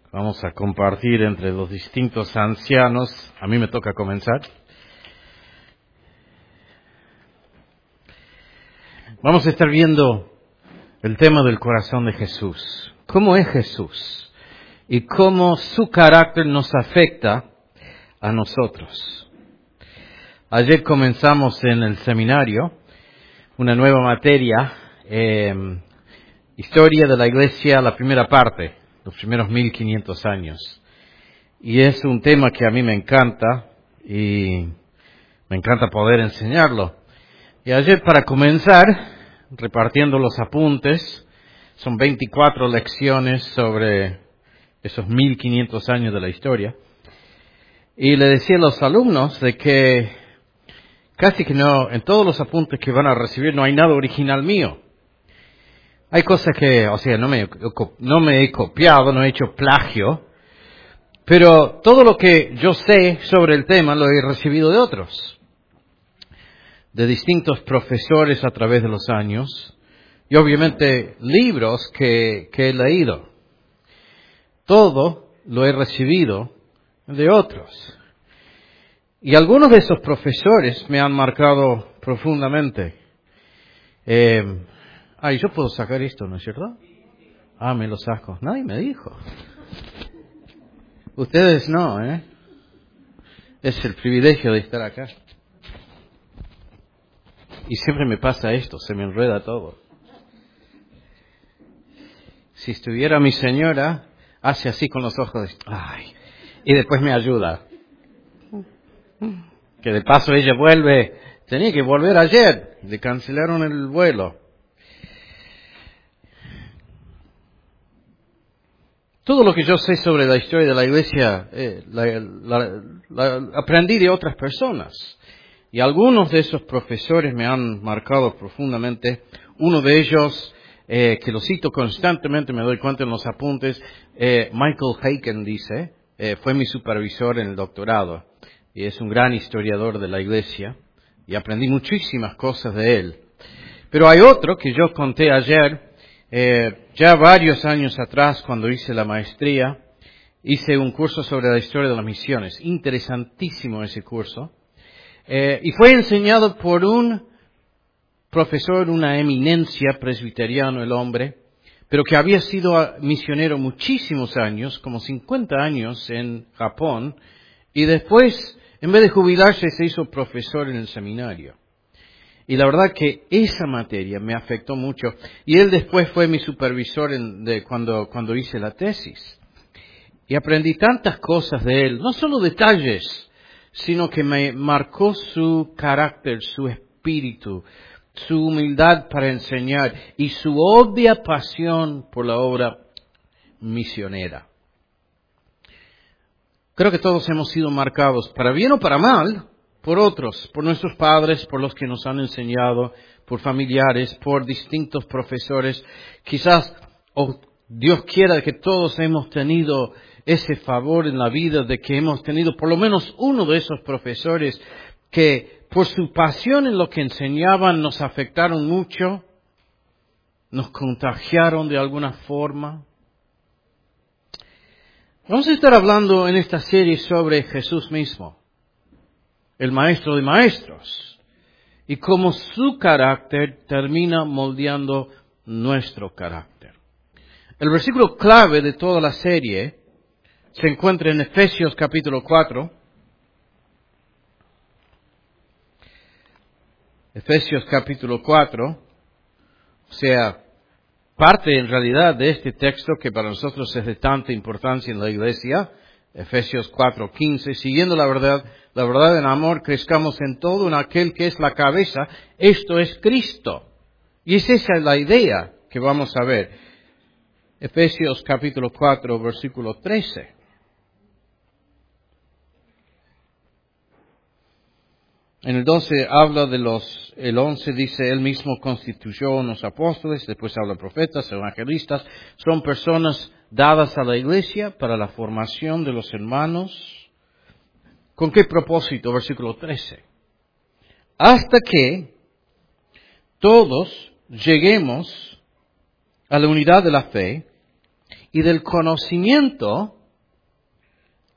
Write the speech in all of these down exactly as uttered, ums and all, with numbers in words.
Vamos a compartir entre los distintos ancianos. A mí me toca comenzar. Vamos a estar viendo el tema del corazón de Jesús. ¿Cómo es Jesús? Y cómo su carácter nos afecta a nosotros. Ayer comenzamos en el seminario una nueva materia, eh, Historia de la Iglesia, la primera parte, los primeros mil quinientos años. Y es un tema que a mí me encanta y me encanta poder enseñarlo. Y ayer, para comenzar, repartiendo los apuntes, son veinticuatro lecciones sobre esos mil quinientos años de la historia. Y le decía a los alumnos de que casi que no, en todos los apuntes que van a recibir no hay nada original mío. Hay cosas que, o sea, no me, no me he copiado, no he hecho plagio, pero todo lo que yo sé sobre el tema lo he recibido de otros, de distintos profesores a través de los años, y obviamente libros que, que he leído. Todo lo he recibido de otros. Y algunos de esos profesores me han marcado profundamente. Eh, Ay, yo puedo sacar esto, ¿no es cierto? Ah, me lo saco. Nadie me dijo. Ustedes no, ¿eh? Es el privilegio de estar acá. Y siempre me pasa esto, se me enreda todo. Si estuviera mi señora, hace así con los ojos. Ay, y después me ayuda. Que de paso ella vuelve. Tenía que volver ayer. Le cancelaron el vuelo. Todo lo que yo sé sobre la historia de la Iglesia, eh, la, la, la, aprendí de otras personas. Y algunos de esos profesores me han marcado profundamente. Uno de ellos, eh, que lo cito constantemente, me doy cuenta en los apuntes, eh, Michael Hayken dice, eh, fue mi supervisor en el doctorado. Y es un gran historiador de la Iglesia. Y aprendí muchísimas cosas de él. Pero hay otro que yo conté ayer. Eh, ya varios años atrás, cuando hice la maestría, hice un curso sobre la historia de las misiones. Interesantísimo ese curso. Eh, y fue enseñado por un profesor, una eminencia, presbiteriano el hombre, pero que había sido misionero muchísimos años, como cincuenta años en Japón, y después, en vez de jubilarse, se hizo profesor en el seminario. Y la verdad que esa materia me afectó mucho. Y él después fue mi supervisor en, de, cuando, cuando hice la tesis. Y aprendí tantas cosas de él, no solo detalles, sino que me marcó su carácter, su espíritu, su humildad para enseñar y su obvia pasión por la obra misionera. Creo que todos hemos sido marcados, para bien o para mal, por otros, por nuestros padres, por los que nos han enseñado, por familiares, por distintos profesores. Quizás, oh, Dios quiera que todos hemos tenido ese favor en la vida de que hemos tenido por lo menos uno de esos profesores que por su pasión en lo que enseñaban nos afectaron mucho, nos contagiaron de alguna forma. Vamos a estar hablando en esta serie sobre Jesús mismo, el maestro de maestros, y cómo su carácter termina moldeando nuestro carácter. El versículo clave de toda la serie se encuentra en Efesios capítulo cuatro. Efesios capítulo cuatro, o sea, parte en realidad de este texto que para nosotros es de tanta importancia en la Iglesia. Efesios cuatro quince, siguiendo la verdad, la verdad en amor, crezcamos en todo en aquel que es la cabeza, esto es Cristo. Y es esa la idea que vamos a ver. Efesios capítulo cuatro, versículo trece. En el doce habla de los, el once dice, él mismo constituyó unos apóstoles, después habla profetas, evangelistas, son personas dadas a la iglesia para la formación de los hermanos. ¿Con qué propósito? Versículo trece. Hasta que todos lleguemos a la unidad de la fe y del conocimiento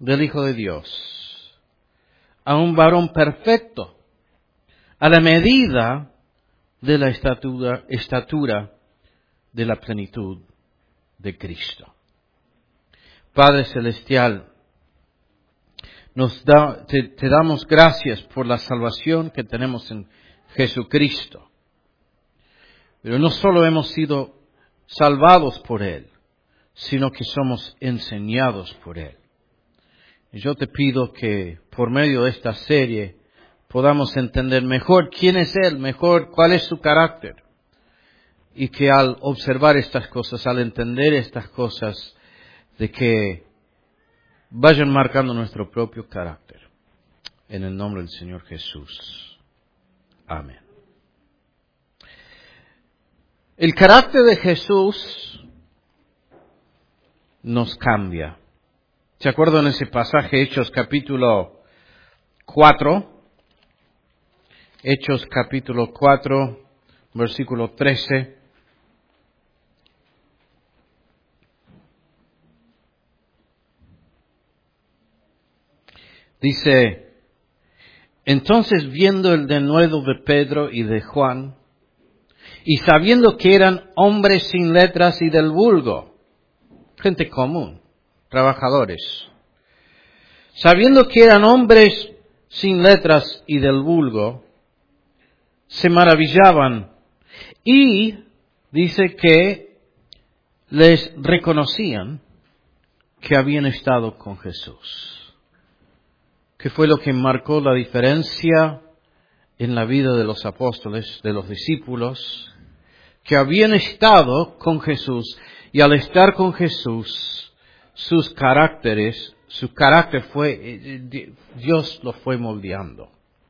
del Hijo de Dios, a un varón perfecto, a la medida de la estatura, estatura de la plenitud de Cristo. Padre Celestial, nos da, te, te damos gracias por la salvación que tenemos en Jesucristo. Pero no solo hemos sido salvados por Él, sino que somos enseñados por Él. Y yo te pido que por medio de esta serie podamos entender mejor quién es Él, mejor cuál es su carácter. Y que al observar estas cosas, al entender estas cosas, de que vayan marcando nuestro propio carácter. En el nombre del Señor Jesús. Amén. El carácter de Jesús nos cambia. ¿Se acuerdan ese pasaje, Hechos capítulo cuatro? Hechos capítulo cuatro, versículo trece. Dice, entonces viendo el denuedo de Pedro y de Juan, y sabiendo que eran hombres sin letras y del vulgo, gente común, trabajadores, sabiendo que eran hombres sin letras y del vulgo, se maravillaban y dice que les reconocían que habían estado con Jesús. ¿Qué fue lo que marcó la diferencia en la vida de los apóstoles, de los discípulos? Que habían estado con Jesús y al estar con Jesús, sus caracteres, su carácter fue, Dios lo fue moldeando.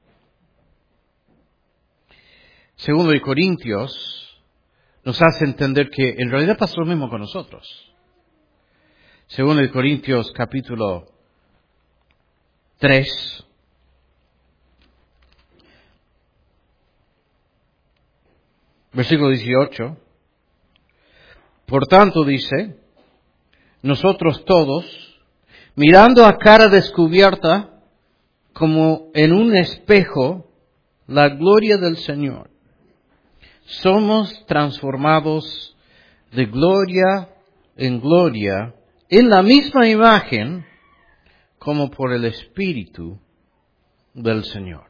Segundo de Corintios nos hace entender que en realidad pasó lo mismo con nosotros. Segundo de Corintios capítulo tres, versículo dieciocho. Por tanto, dice, nosotros todos, mirando a cara descubierta, como en un espejo, la gloria del Señor, somos transformados de gloria en gloria, en la misma imagen, como por el Espíritu del Señor.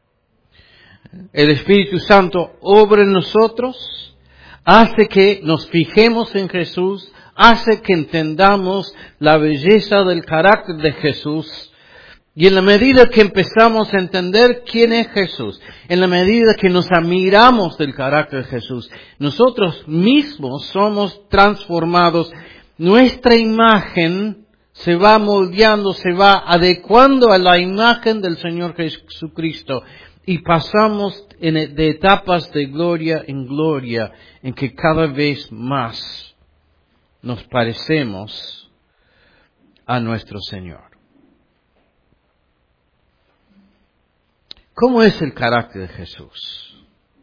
El Espíritu Santo obra en nosotros, hace que nos fijemos en Jesús, hace que entendamos la belleza del carácter de Jesús. Y en la medida que empezamos a entender quién es Jesús, en la medida que nos admiramos del carácter de Jesús, nosotros mismos somos transformados. Nuestra imagen se va moldeando, se va adecuando a la imagen del Señor Jesucristo. Y pasamos en, de etapas de gloria en gloria, en que cada vez más nos parecemos a nuestro Señor. ¿Cómo es el carácter de Jesús?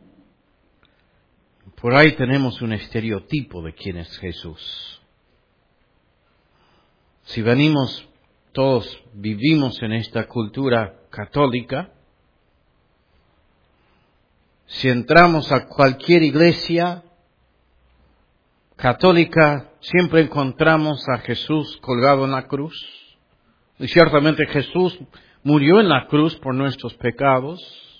Por ahí tenemos un estereotipo de quién es Jesús. Si venimos, todos vivimos en esta cultura católica, si entramos a cualquier iglesia católica, siempre encontramos a Jesús colgado en la cruz. Y ciertamente Jesús murió en la cruz por nuestros pecados.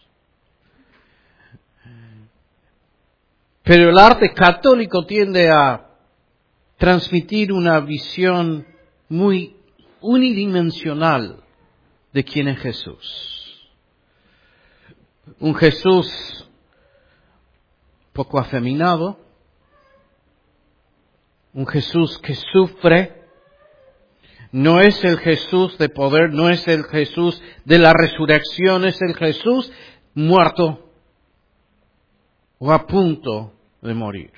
Pero el arte católico tiende a transmitir una visión muy unidimensional de quién es Jesús. Un Jesús poco afeminado, un Jesús que sufre. No es el Jesús de poder, no es el Jesús de la resurrección, es el Jesús muerto o a punto de morir.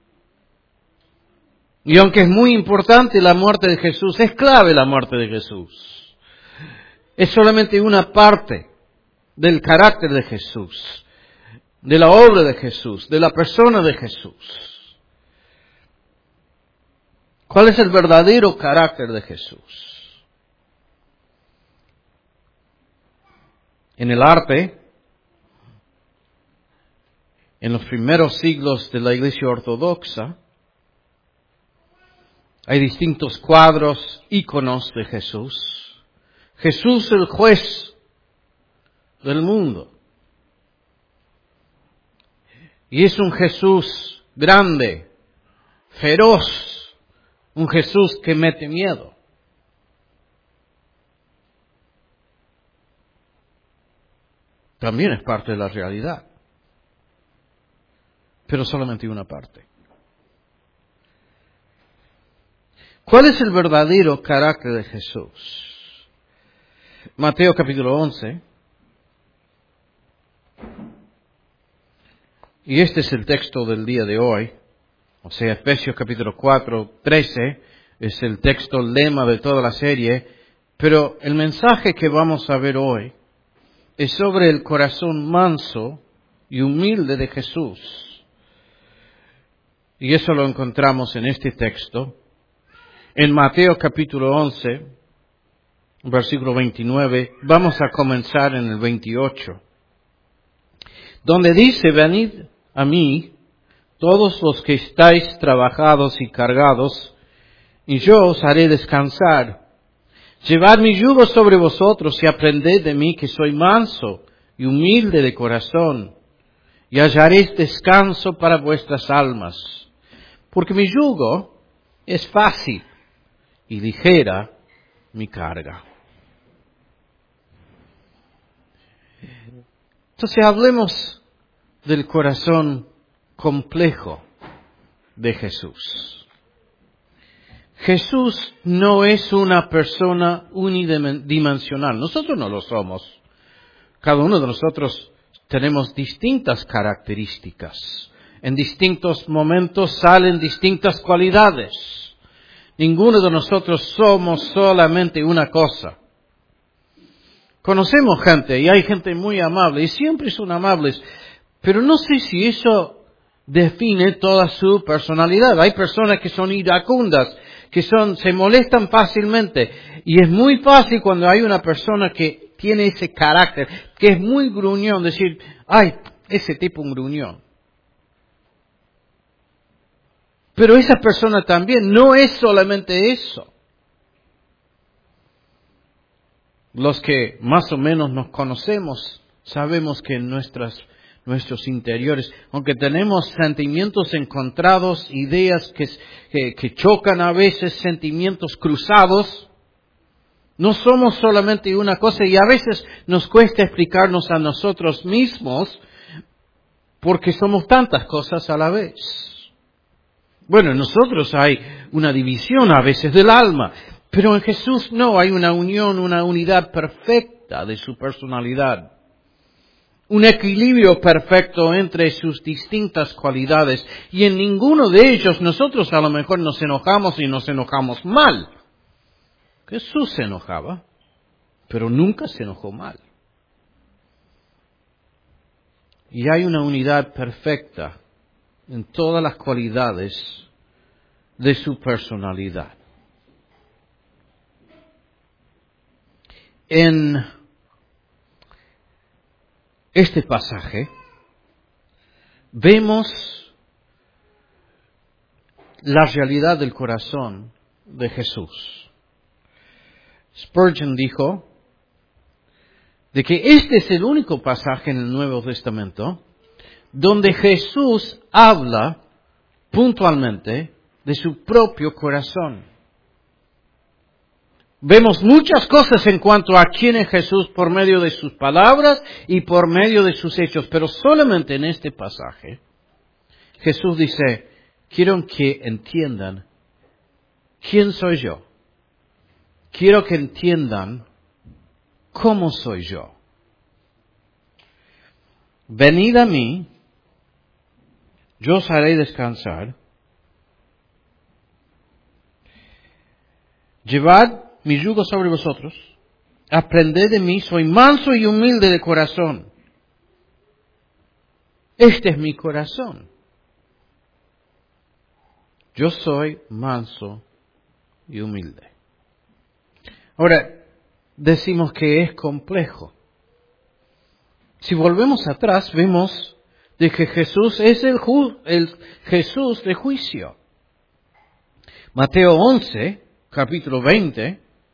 Y aunque es muy importante la muerte de Jesús, es clave la muerte de Jesús. Es solamente una parte del carácter de Jesús, de la obra de Jesús, de la persona de Jesús. ¿Cuál es el verdadero carácter de Jesús? En el arte, en los primeros siglos de la Iglesia Ortodoxa, hay distintos cuadros, íconos de Jesús. Jesús el juez del mundo. Y es un Jesús grande, feroz, un Jesús que mete miedo. También es parte de la realidad, pero solamente una parte. ¿Cuál es el verdadero carácter de Jesús? Mateo capítulo once. Y este es el texto del día de hoy. O sea, Efesios capítulo cuatro, trece es el texto lema de toda la serie. Pero el mensaje que vamos a ver hoy es sobre el corazón manso y humilde de Jesús. Y eso lo encontramos en este texto. En Mateo capítulo once, versículo veintinueve, vamos a comenzar en el veintiocho, donde dice: venid a mí, todos los que estáis trabajados y cargados, y yo os haré descansar. Llevad mi yugo sobre vosotros y aprended de mí, que soy manso y humilde de corazón, y hallaréis descanso para vuestras almas. Porque mi yugo es fácil y ligera mi carga. Entonces hablemos del corazón complejo de Jesús. Jesús no es una persona unidimensional. Nosotros no lo somos. Cada uno de nosotros tenemos distintas características. En distintos momentos salen distintas cualidades. Ninguno de nosotros somos solamente una cosa. Conocemos gente, y hay gente muy amable, y siempre son amables, pero no sé si eso define toda su personalidad. Hay personas que son iracundas, que son, se molestan fácilmente, y es muy fácil cuando hay una persona que tiene ese carácter, que es muy gruñón, decir, ay, ese tipo un gruñón. Pero esa persona también no es solamente eso. Los que más o menos nos conocemos, sabemos que en nuestras, nuestros interiores, aunque tenemos sentimientos encontrados, ideas que, que, que chocan a veces, sentimientos cruzados, no somos solamente una cosa, y a veces nos cuesta explicarnos a nosotros mismos porque somos tantas cosas a la vez. Bueno, en nosotros hay una división a veces del alma, pero en Jesús no, hay una unión, una unidad perfecta de su personalidad. Un equilibrio perfecto entre sus distintas cualidades. Y en ninguno de ellos nosotros a lo mejor nos enojamos y nos enojamos mal. Jesús se enojaba, pero nunca se enojó mal. Y hay una unidad perfecta en todas las cualidades de su personalidad. En este pasaje vemos la realidad del corazón de Jesús. Spurgeon dijo de que este es el único pasaje en el Nuevo Testamento donde Jesús habla puntualmente de su propio corazón. Vemos muchas cosas en cuanto a quién es Jesús por medio de sus palabras y por medio de sus hechos, pero solamente en este pasaje Jesús dice, quiero que entiendan quién soy yo. Quiero que entiendan cómo soy yo. Venid a mí, yo os haré descansar. Llevad mi yugo sobre vosotros. Aprended de mí, soy manso y humilde de corazón. Este es mi corazón. Yo soy manso y humilde. Ahora, decimos que es complejo. Si volvemos atrás, vemos de que Jesús es el, ju- el Jesús de juicio. Mateo once, capítulo veinte.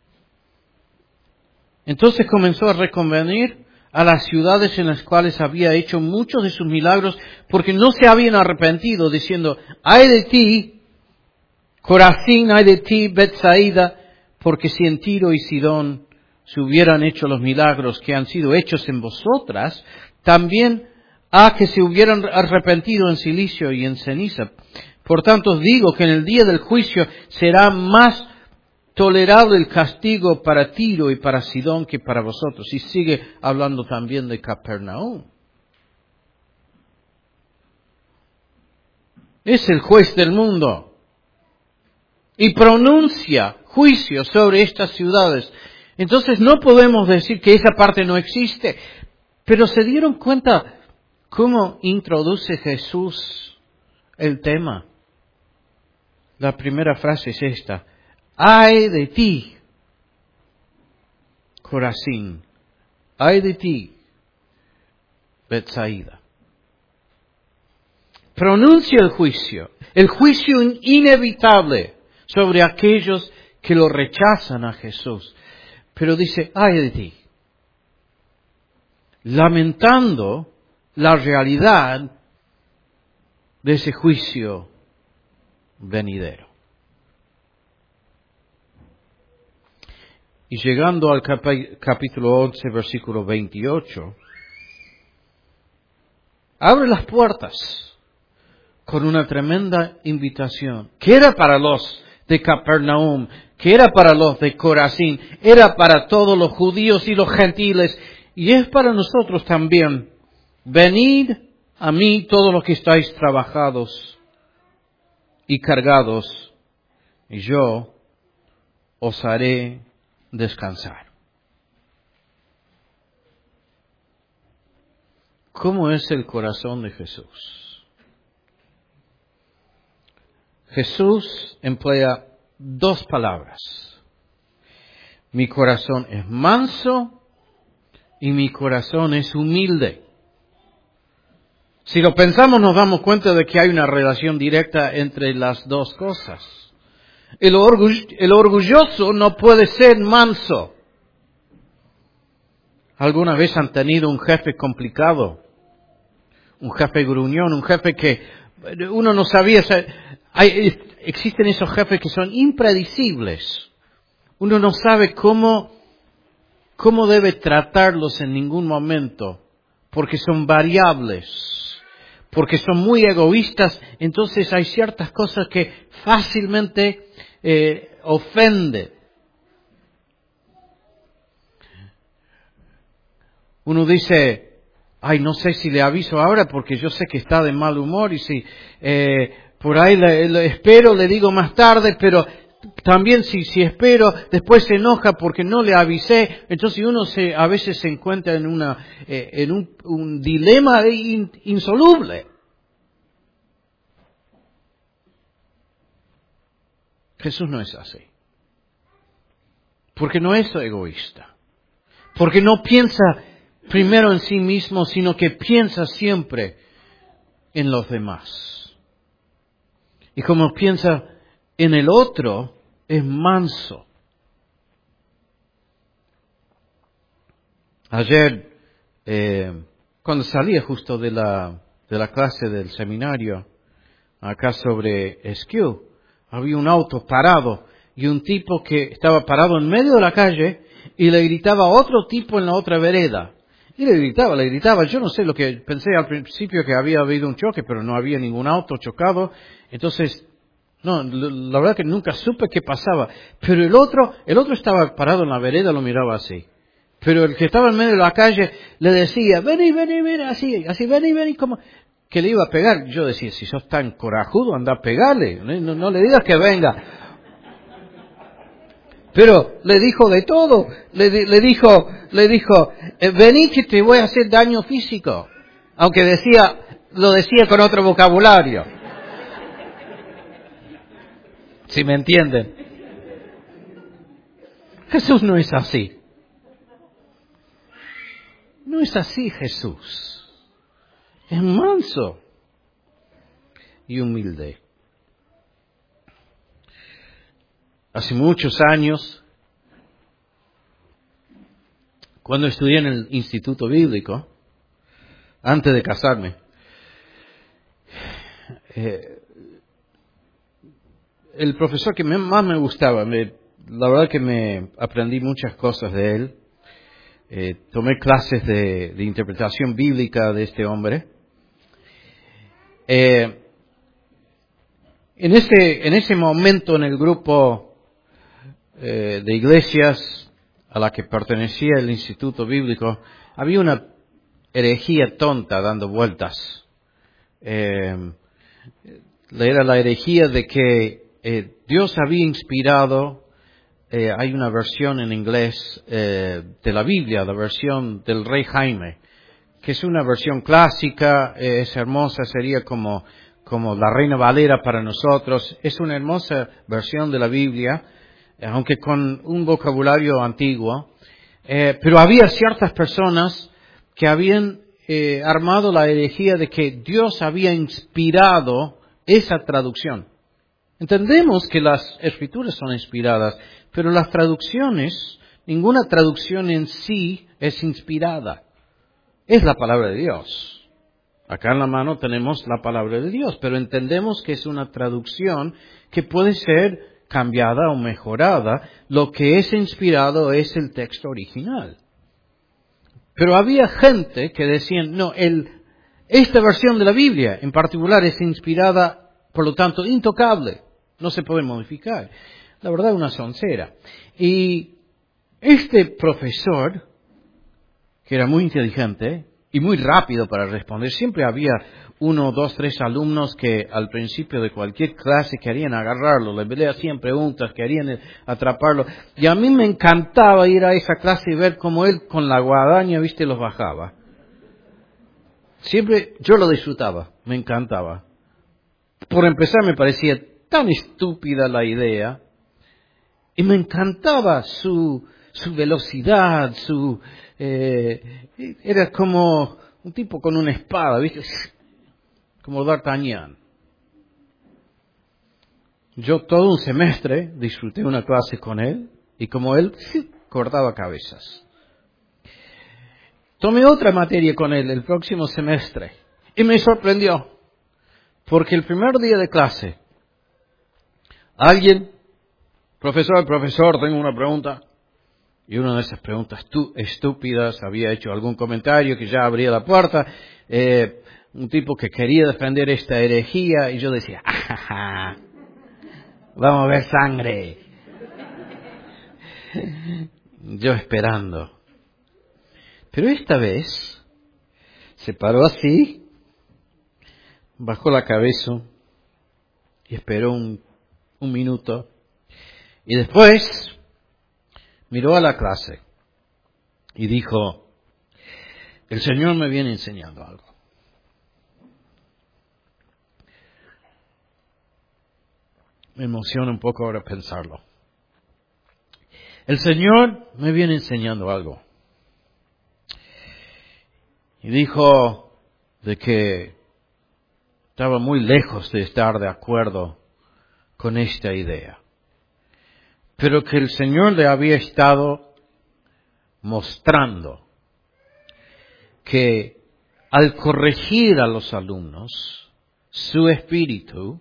Entonces comenzó a reconvenir a las ciudades en las cuales había hecho muchos de sus milagros, porque no se habían arrepentido, diciendo, ay de ti, Corazín, ay de ti, Betsaida, porque si en Tiro y Sidón se hubieran hecho los milagros que han sido hechos en vosotras, también a que se hubieran arrepentido en silicio y en ceniza. Por tanto os digo que en el día del juicio será más tolerable el castigo para Tiro y para Sidón que para vosotros. Y sigue hablando también de Capernaum. Es el juez del mundo. Y pronuncia juicio sobre estas ciudades. Entonces no podemos decir que esa parte no existe. Pero se dieron cuenta cómo introduce Jesús el tema. La primera frase es esta. Ay de ti, Corazín. Ay de ti, Betsaida. Pronuncia el juicio, el juicio inevitable sobre aquellos que lo rechazan a Jesús. Pero dice, ay de ti, lamentando la realidad de ese juicio venidero. Y llegando al cap- capítulo once, versículo veintiocho, abre las puertas con una tremenda invitación, que era para los de Capernaum, que era para los de Corazín, era para todos los judíos y los gentiles, y es para nosotros también. Venid a mí todos los que estáis trabajados y cargados, y yo os haré descansar. ¿Cómo es el corazón de Jesús? Jesús emplea dos palabras. Mi corazón es manso y mi corazón es humilde. Si lo pensamos nos damos cuenta de que hay una relación directa entre las dos cosas. El, orgull- el orgulloso no puede ser manso. ¿Alguna vez han tenido un jefe complicado? Un jefe gruñón, un jefe que uno no sabía. Hay, existen esos jefes que son impredecibles. Uno no sabe cómo, cómo debe tratarlos en ningún momento, porque son variables, porque son muy egoístas. Entonces hay ciertas cosas que fácilmente eh, ofenden. Uno dice, ay, no sé si le aviso ahora porque yo sé que está de mal humor y si eh, por ahí le, le espero, le digo más tarde, pero también si, si espero, después se enoja porque no le avisé. Entonces uno se, a veces se encuentra en, una, eh, en un, un dilema in, insoluble. Jesús no es así. Porque no es egoísta. Porque no piensa primero en sí mismo, sino que piensa siempre en los demás. Y como piensa en el otro, es manso. Ayer, eh, cuando salía justo de la, de la clase del seminario, acá sobre Esquiú, había un auto parado y un tipo que estaba parado en medio de la calle y le gritaba a otro tipo en la otra vereda. Y le gritaba, le gritaba. Yo no sé lo que pensé al principio, que había habido un choque, pero no había ningún auto chocado. Entonces, no, la verdad que nunca supe qué pasaba. Pero el otro, el otro estaba parado en la vereda, lo miraba así. Pero el que estaba en medio de la calle le decía, vení, vení, vení, así, así, vení, vení, como que le iba a pegar. Yo decía, si sos tan corajudo, anda a pegarle. No, no le digas que venga. Pero le dijo de todo. Le, le dijo, le dijo, vení que te voy a hacer daño físico. Aunque decía, lo decía con otro vocabulario. Si me entienden. Jesús no es así. No no es así Jesús. Es manso y humilde. Hace muchos años, cuando estudié en el Instituto Bíblico, antes de casarme, eh, el profesor que me, más me gustaba, me, la verdad que me aprendí muchas cosas de él. Eh, tomé clases de, de interpretación bíblica de este hombre. Eh, en ese en ese momento en el grupo eh, de iglesias a la que pertenecía el Instituto Bíblico, había una herejía tonta dando vueltas. Eh, era la herejía de que eh, Dios había inspirado, eh, hay una versión en inglés eh, de la Biblia, la versión del Rey Jaime, que es una versión clásica, eh, es hermosa, sería como, como la Reina Valera para nosotros. Es una hermosa versión de la Biblia, aunque con un vocabulario antiguo, eh, pero había ciertas personas que habían eh, armado la herejía de que Dios había inspirado esa traducción. Entendemos que las escrituras son inspiradas, pero las traducciones, ninguna traducción en sí es inspirada. Es la palabra de Dios. Acá en la mano tenemos la palabra de Dios, pero entendemos que es una traducción que puede ser cambiada o mejorada. Lo que es inspirado es el texto original. Pero había gente que decían, no, el, esta versión de la Biblia en particular es inspirada, por lo tanto, intocable. No se puede modificar. La verdad, una soncera. Y este profesor, que era muy inteligente y muy rápido para responder, siempre había uno, dos, tres alumnos que al principio de cualquier clase querían agarrarlo, le hacían preguntas, querían atraparlo. Y a mí me encantaba ir a esa clase y ver cómo él con la guadaña, viste, los bajaba. Siempre yo lo disfrutaba, me encantaba. Por empezar, me parecía tan estúpida la idea, y me encantaba su, su velocidad, su, eh, era como un tipo con una espada, ¿viste? Como D'Artagnan. Yo todo un semestre disfruté una clase con él, y como él, cortaba cabezas. Tomé otra materia con él el próximo semestre, y me sorprendió, porque el primer día de clase, alguien, profesor, profesor, tengo una pregunta. Y una de esas preguntas tú, estúpidas había hecho algún comentario que ya abría la puerta. Eh, un tipo que quería defender esta herejía. Y yo decía, ¡ajaja! Vamos a ver sangre. Yo esperando. Pero esta vez se paró así, bajó la cabeza y esperó un, un minuto. Y después miró a la clase y dijo, el Señor me viene enseñando algo. Me emociona un poco ahora pensarlo. El Señor me viene enseñando algo. Y dijo de que estaba muy lejos de estar de acuerdo con esta idea, pero que el Señor le había estado mostrando que al corregir a los alumnos, su espíritu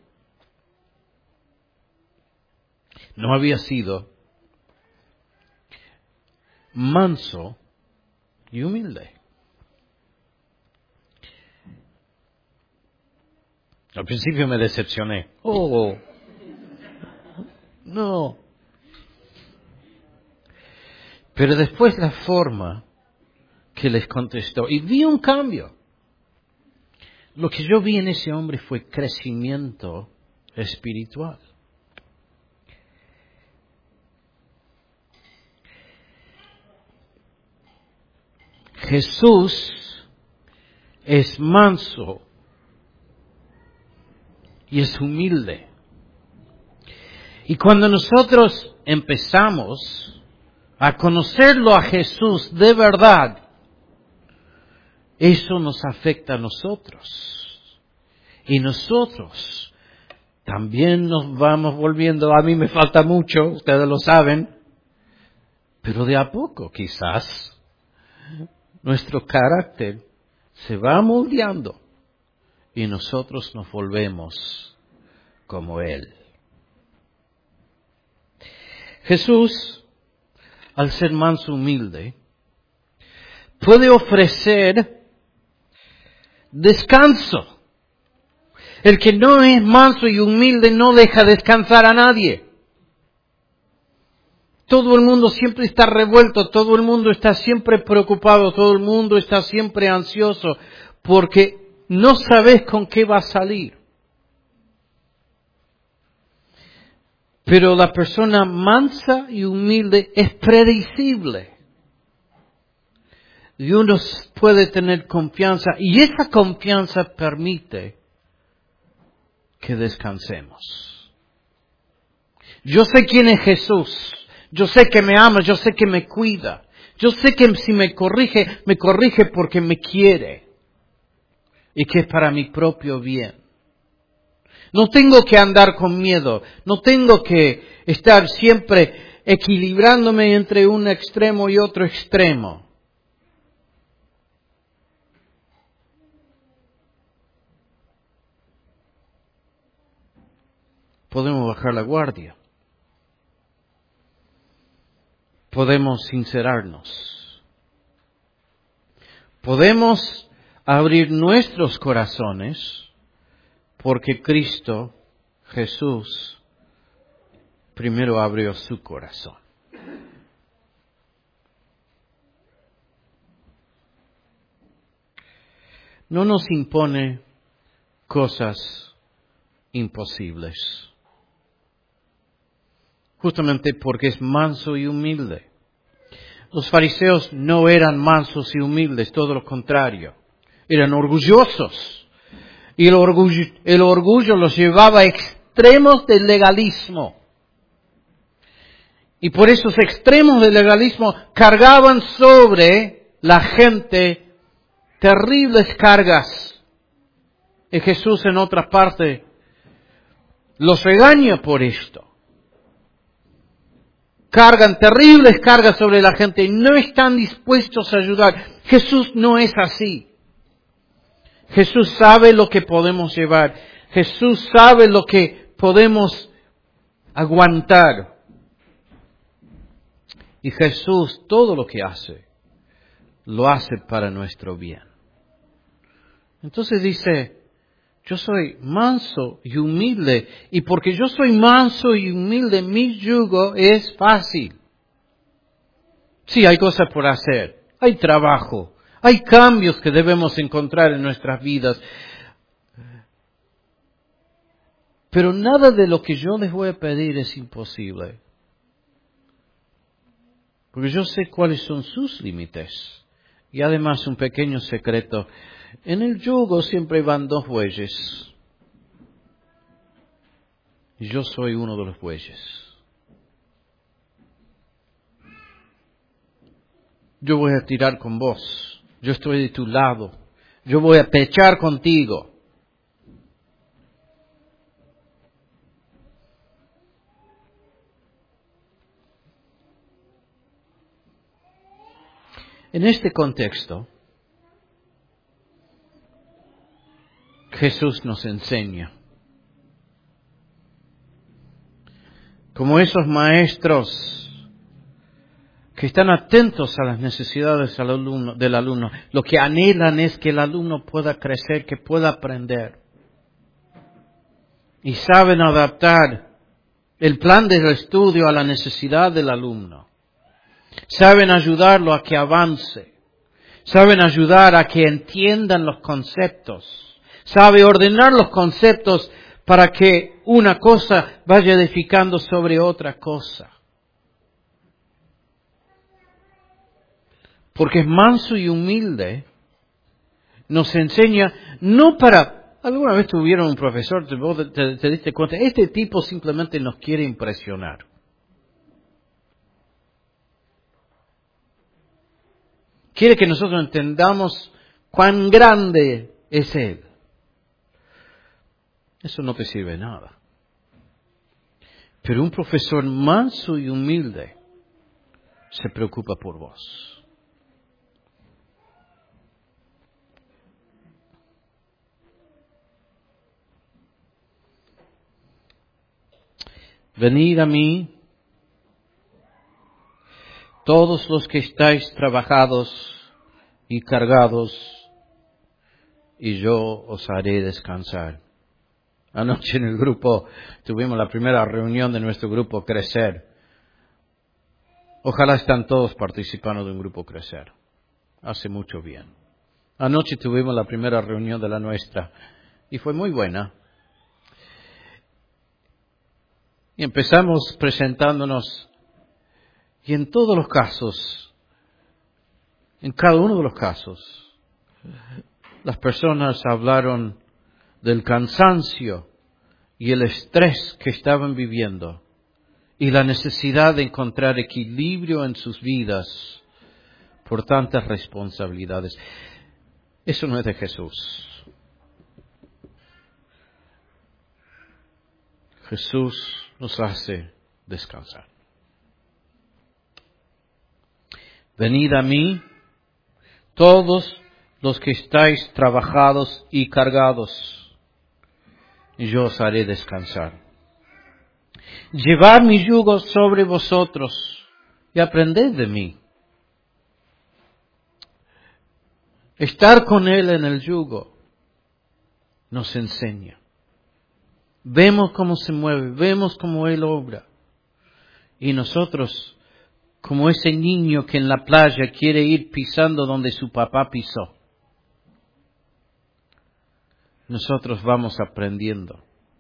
no había sido manso y humilde. Al principio me decepcioné. Oh, no. Pero después la forma que les contestó, y vi un cambio. Lo que yo vi en ese hombre fue crecimiento espiritual. Jesús es manso y es humilde. Y cuando nosotros empezamos a conocerlo a Jesús de verdad, eso nos afecta a nosotros. Y nosotros también nos vamos volviendo, a mí me falta mucho, ustedes lo saben, pero de a poco quizás nuestro carácter se va moldeando y nosotros nos volvemos como Él. Jesús, al ser manso humilde, puede ofrecer descanso. El que no es manso y humilde no deja descansar a nadie. Todo el mundo siempre está revuelto, todo el mundo está siempre preocupado, todo el mundo está siempre ansioso, porque no sabes con qué va a salir. Pero la persona mansa y humilde es predecible. Y uno puede tener confianza, y esa confianza permite que descansemos. Yo sé quién es Jesús. Yo sé que me ama, yo sé que me cuida. Yo sé que si me corrige, me corrige porque me quiere. Y que es para mi propio bien. No tengo que andar con miedo. No tengo que estar siempre equilibrándome entre un extremo y otro extremo. Podemos bajar la guardia. Podemos sincerarnos. Podemos abrir nuestros corazones porque Cristo, Jesús, primero abrió su corazón. No nos impone cosas imposibles. Justamente porque es manso y humilde. Los fariseos no eran mansos y humildes, todo lo contrario. Eran orgullosos. Y el orgullo, el orgullo los llevaba a extremos del legalismo. Y por esos extremos del legalismo cargaban sobre la gente terribles cargas. Y Jesús en otra parte los regaña por esto. Cargan terribles cargas sobre la gente y no están dispuestos a ayudar. Jesús no es así. Jesús sabe lo que podemos llevar. Jesús sabe lo que podemos aguantar. Y Jesús todo lo que hace, lo hace para nuestro bien. Entonces dice, yo soy manso y humilde, y porque yo soy manso y humilde, mi yugo es fácil. Sí, hay cosas por hacer, hay trabajo, hay cambios que debemos encontrar en nuestras vidas. Pero nada de lo que yo les voy a pedir es imposible. Porque yo sé cuáles son sus límites. Y además un pequeño secreto. En el yugo siempre van dos bueyes. Y yo soy uno de los bueyes. Yo voy a tirar con vos. Yo estoy de tu lado. Yo voy a pechar contigo. En este contexto, Jesús nos enseña, como esos maestros que están atentos a las necesidades del alumno, del alumno, lo que anhelan es que el alumno pueda crecer, que pueda aprender. Y saben adaptar el plan del estudio a la necesidad del alumno. Saben ayudarlo a que avance. Saben ayudar a que entiendan los conceptos. Sabe ordenar los conceptos para que una cosa vaya edificando sobre otra cosa. Porque es manso y humilde, nos enseña no para... ¿Alguna vez tuvieron un profesor, te, te, te diste cuenta? Este tipo simplemente nos quiere impresionar. Quiere que nosotros entendamos cuán grande es Él. Eso no te sirve de nada. Pero un profesor manso y humilde se preocupa por vos. Venid a mí, todos los que estáis trabajados y cargados, y yo os haré descansar. Anoche en el grupo tuvimos la primera reunión de nuestro grupo Crecer. Ojalá están todos participando de un grupo Crecer. Hace mucho bien. Anoche tuvimos la primera reunión de la nuestra y fue muy buena. Y empezamos presentándonos y en todos los casos, en cada uno de los casos, las personas hablaron del cansancio y el estrés que estaban viviendo y la necesidad de encontrar equilibrio en sus vidas por tantas responsabilidades. Eso no es de Jesús. Jesús nos hace descansar. Venid a mí, todos los que estáis trabajados y cargados, y yo os haré descansar. Llevad mi yugo sobre vosotros y aprended de mí. Estar con Él en el yugo nos enseña. Vemos cómo se mueve, vemos cómo Él obra. Y nosotros, como ese niño que en la playa quiere ir pisando donde su papá pisó, nosotros vamos aprendiendo.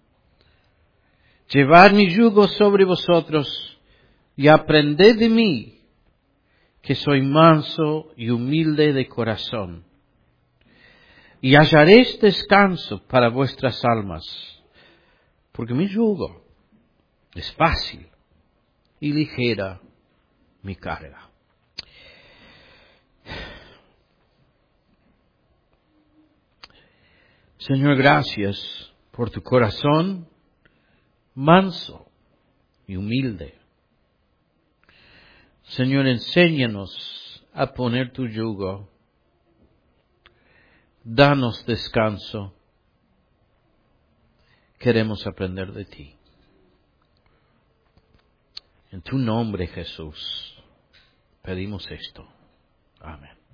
Llevad mi yugo sobre vosotros y aprended de mí, que soy manso y humilde de corazón, y hallaréis descanso para vuestras almas, porque mi yugo es fácil y ligera mi carga. Señor, gracias por tu corazón manso y humilde. Señor, enséñanos a poner tu yugo. Danos descanso. Queremos aprender de ti. En tu nombre, Jesús, pedimos esto. Amén.